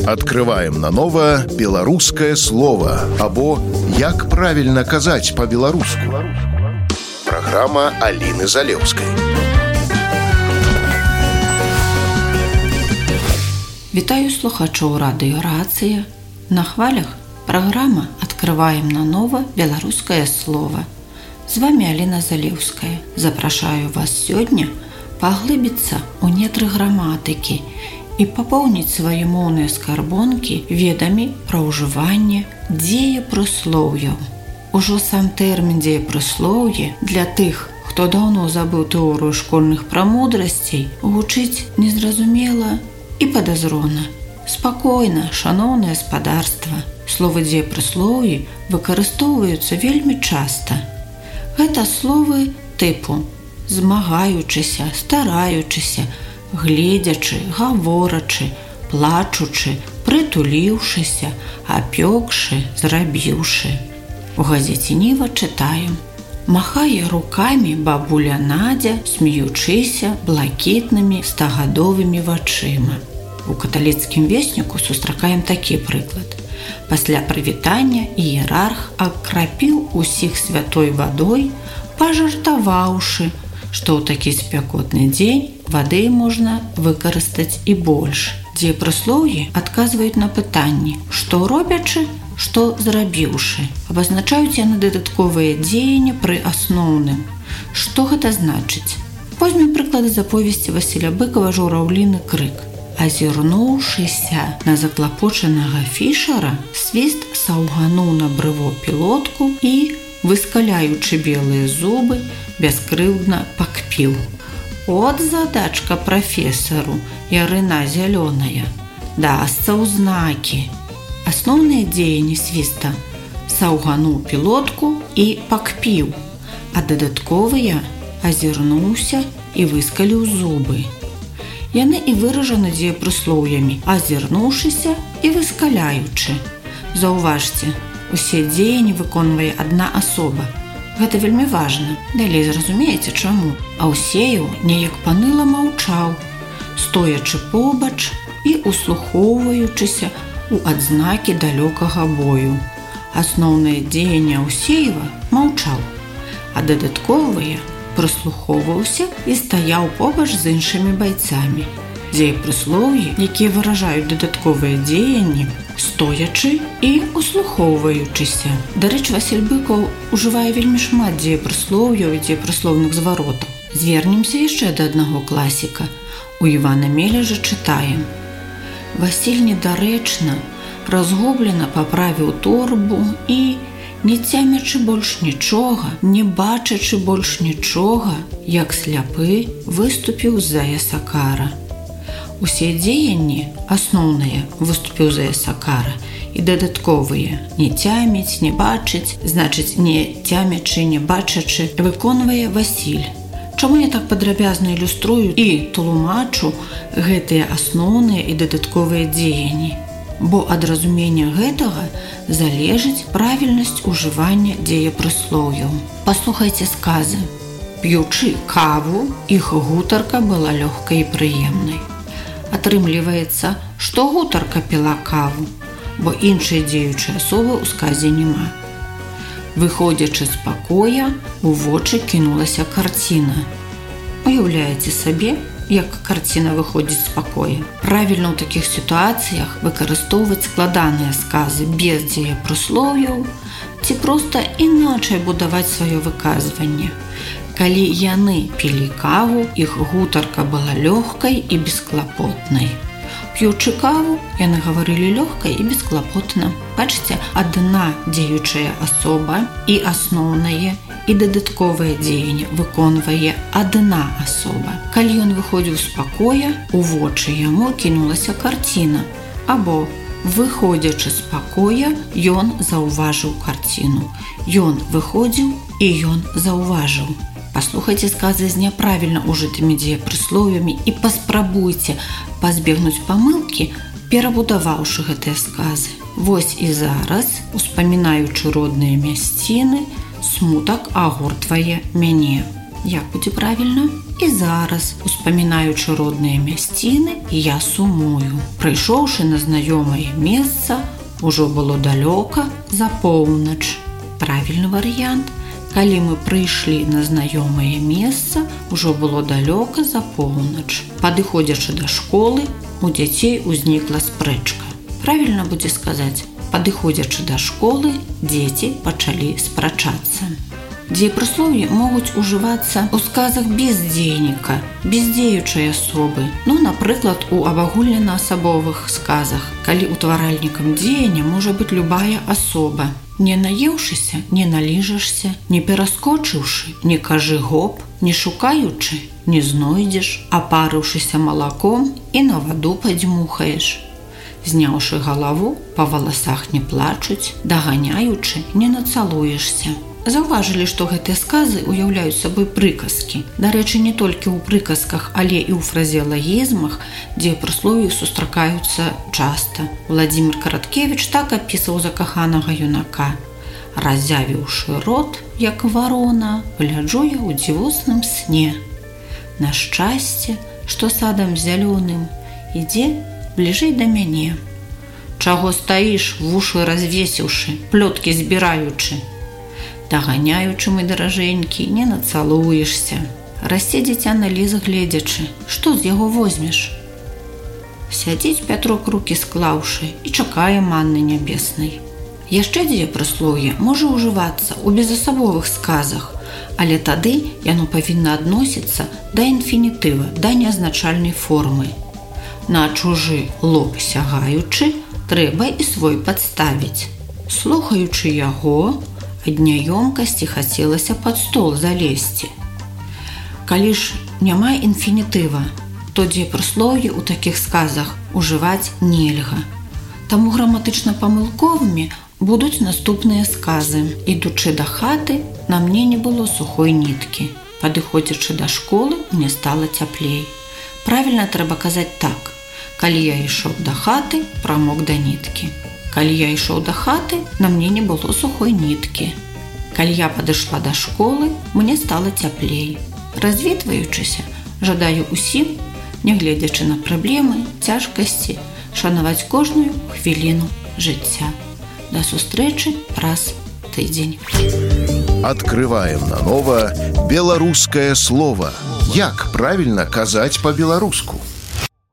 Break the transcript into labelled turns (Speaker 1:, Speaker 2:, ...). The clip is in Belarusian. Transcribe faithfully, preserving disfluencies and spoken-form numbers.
Speaker 1: Открываем наново беларускае слово або як правильно казаць по-беларуску. Программа Алины Залевской.
Speaker 2: Вітаю слухачоў радыё Рацыя. На хвалях программа «Открываем наново беларускае слово». З вами Алина Залевская. Запрашаю вас сёння паглыбіцца ў нетры граматыкі і папоўніць свае моўныя скарбонкі ведамі пра ўжыванне дзеепрыслоўяў. Ужо сам тэрмін дзеепрыслоўе для тых, хто даўно забыў тэорыю школьных прамудрасцей, гучыць незразумела і падазрона. Спакойна, шаноўнае гаспадарства. Словы дзеепрыслоўі выкарыстоўваюцца вельмі часта. Гэта словы тыпу змагаючыся, стараючыся, гледзячы, гаворачы, плачучы, прытуліўшыся, апёкшы, зрабіўшы. У газеце Ніва чытаем: махае рукамі бабуля Надзя, смеючыся блакітнымі стагадовымі вачыма. У каталіцкім весніку сустракаем такі прыклад. Пасля прывітання іерарх акрапіў усіх святой вадой, пажартаваўшы, што ў такі спякотны дзень вады можна выкарыстаць і больш. Дзеепрыслоўі адказваюць на пытанні, што робячы, што зрабіўшы. Абазначаюць яны дадатковыя дзеянні пры асноўным. Што гэта значыць? Возьмем прыклады з аповесці Васіля Быкова «Жураўліны крык». Азірнуўшыся на заклапочанага фішара, свіст саўгануў на брыво пілотку і, выскаляючы белыя зубы, бяскрыўдна пакпіў. От задачка прафесару, ярына зялёная, дасца ў знакі. Асноўныя дзеянні свіста саўгануў пілотку і пакпіў, а дадатковыя азірнуўся і выскаліў зубы. Яны і выражаны дзеепрыслоўямі азірнуўшыся і выскаляючы. Заўважце, усе дзеянні выконвае адна асоба. Гэта вельмі важна. Далей зразумееце чаму. Аўсеяў неяк паныла маўчаў, стоячы побач і услухоўваючыся у адзнакі далёкага бою. Асноўнае дзеянне Аўсеева маўчаў, а дадатковыя прыслухоўваўся і стаяў побач з іншымі байцамі. Дзеепрыслоўі, якія выражаюць дадатковыя дзеянні, стоячы і услухоўваючыся. Дарэчы, Васіль Быкаў ужывае вельмі шмат дзеепрыслоўяў і дзеепрыслоўных зваротаў. Звернемся яшчэ да аднаго класіка. У Івана Мележа чытаем: Васіль недарэчна, разгублена паправіў торбу і, не цямячы больш нічога, не бачачы больш нічога, як сляпы, выступіў з-за ясакара. Усе дзеянні, асноўныя, выступіў за ясакара, і дадатковыя, не цяміць, не бачыць, значыць, не цямячы, не бачачы, выконвае Васіль. Чаму я так падрабязна ілюструю і тлумачу гэтыя асноўныя і дадатковыя дзеянні? Бо ад разумення гэтага залежыць правільнасць ужывання дзеепрыслоўяў. Паслухайце сказы. П'ючы каву, іх гутарка была лёгкай і прыемнай. Атрымліваецца, што гутарка піла каву, бо іншай дзеючай асобы ў сказе няма. Выходзячы з пакоя, у вочы кінулася карціна. Уяўляеце сабе, як карціна выходзіць з пакоя. Правільна ў такіх сітуацыях выкарыстоўваць складаныя сказы без дзеепрыслоўяў ці проста іначай будаваць сваё выказванне. Калі яны пілі каву, іх гутарка была лёгкай і бесклапотнай. П'ючы каву, яны гаварылі лёгка і бесклапотна. Бачыце, адна дзеючая асоба і асноўнае і дадатковае дзеянне выконвае адна асоба. Калі ён выходзіў з пакоя, у вочы яму кінулася карціна, або, выходзячы з пакоя, ён заўважыў карціну. Ён выходзіў і ён заўважыў. Паслухайце сказы з няправільна ужытымі дзеепрыслоўямі і паспрабуйце пазбегнуць памылкі, перабудаваўшы гэтыя сказы. Вось і зараз, успамінаючы родныя мясціны, смутак агортвае мяне. Як будзе правільна? І зараз, успамінаючы родныя мясціны, я сумую. Прыйшоўшы на знаёмае месца, ужо было далёка за поўнач. Правільны варыянт. Калі мы прыйшлі на знаёмае месца, ужо было далёка за поўнач. Падыходзячы да школы, у дзяцей узнікла спрэчка. Правільна будзе сказаць: падыходзячы да школы, дзеці пачалі спрачацца. Дзеепрыслоўі могуць ужывацца ў сказах без дзейніка, без дзеючай асобы. Ну, напрыклад, у абагульнена-асабовых сказах, калі ўтваральнікам дзеяння можа быць любая асоба. Не наеўшыся, не наліжашся, не пераскочыўшы, не кажы гоп, не шукаючы, не знойдзеш, апарыўшыся малаком і на ваду падзьмухаеш. Зняўшы галаву, па валасах не плачуць, даганяючы, не нацалуешся. Заўважылі, што гэтыя сказы ўяўляюць сабой прыказкі. Дарэчы, не толькі ў прыказках, але і ў фразеалагізмах, дзе прыслоўі сустракаюцца часта. Владзімір Караткевіч так апісваў закаханага юнака: «Разявіўшы рот, як варона, гляджу я ў дзівосным сне. На шчасце, што садам зялёным, ідзе бліжэй да мяне. Чаго стаіш, вушы развесіўшы, плёткі збіраючы? Даганяючы, мой даражэнькі, не нацалуешся. Расце дзіця на ліс гледзячы, што з яго возьмеш? Сядзіць Пятрок рукі склаўшы і чакае манны нябеснай». Яшчэ дзеепрыслоўе можа ўжывацца ў безасабовых сказах, але тады яно павінна адносіцца да інфінітыва, да неазначальнай формы. На чужы лоб сягаючы, трэба і свой падставіць. Слухаючы яго, ад няёмкасці хацелася пад стол залезці. Калі ж няма інфінітыва, то дзеепрыслоўі ў такіх сказах ужываць нельга. Таму граматычна-памылковымі будуць наступныя сказы. Ідучы да хаты, на мне не было сухой ніткі. Падыходзячы да школы, мне стала цяплей. Правільна трэба казаць так: калі я ішоў да хаты, прамок да ніткі. Калі я ішоў да хаты, на мне не было сухой ніткі. Калі я падышла да школы, мне стала цяплей. Развітваючыся, жадаю усім, нягледзячы на праблемы, цяжкасці, шанаваць кожную хвіліну жыцця. До сустрэчы праз тыдзень.
Speaker 1: Открываем наново беларускае слово. Як правильно казаць по-беларуску?